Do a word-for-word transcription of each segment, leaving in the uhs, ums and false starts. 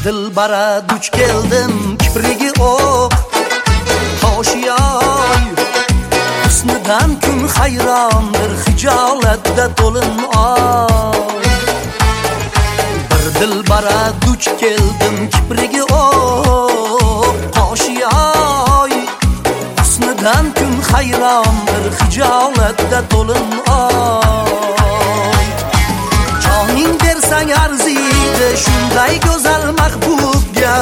dilbara duch keldim kiprigi o'q hoshiyay husnidan kun hayrondir hijolatda to'lin oy bir dilbara duch keldim kiprigi o'q hoshiyay husnidan kun hayrondir hijolatda to'lin oy joning bersang arziydi shunday go'zal mahbubga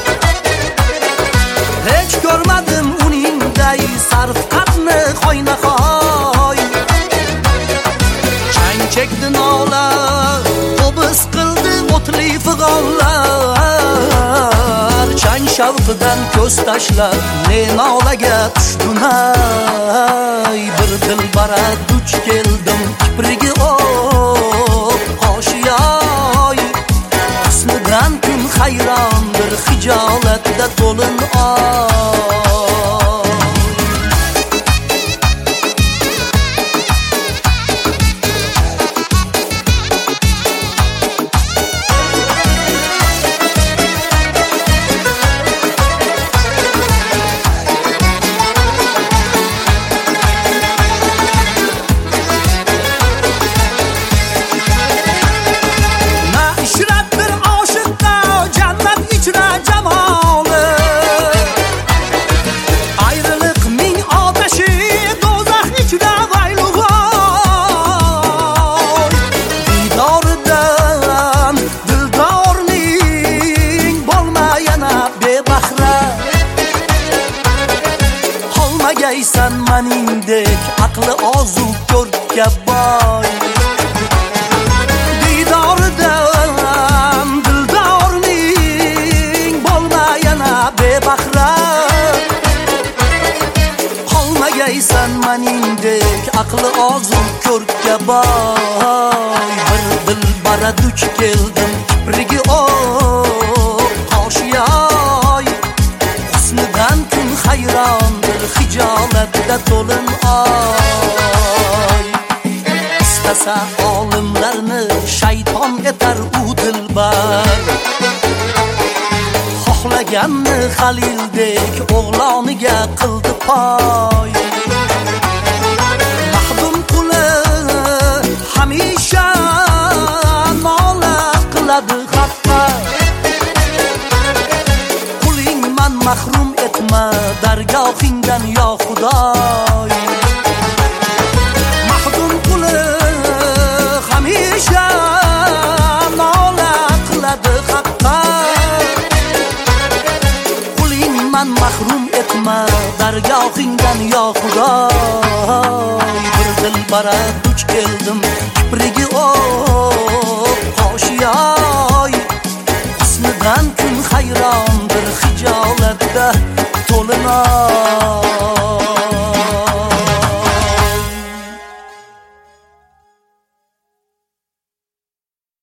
hech ko'rmadim uningday sarfqatni hoynahoy chang chekdi nola qo'bis qildi o'tli fig'onlar chang shavqidan ko'z tashlab ne nolaga tushgunay bir dilbara duch keldim kiprigi o'q hoshiyay husnidan kun hayrondir hijolatda to'lin oy Olmagaysan maningdek aqli ozuq ko'rkka boy didoridan dildorning bo'lma yana bebahra olmagaysan maningdek aqli ozuq ko'rkka boy bir dilbara duch keldim kiprigi o'q hoshiyay husnidan kun hayrondir hijolatda to'lin oy istasa olimlarni shayton etar u dilbar xohlaganni halildek o'g'loniga qildi poy mahdum quli hamisha nola qiladi xafa qulingman mahrum etma dargohingdan yo xudoy mahdum quli hamisha nola qiladi haqqa qulingman mahrum etma dargohingdan yo xudoy bir dilbara duch keldim kiprigi o'q hoshiyay husnidan kun hayrondir hijolatda to'lin oy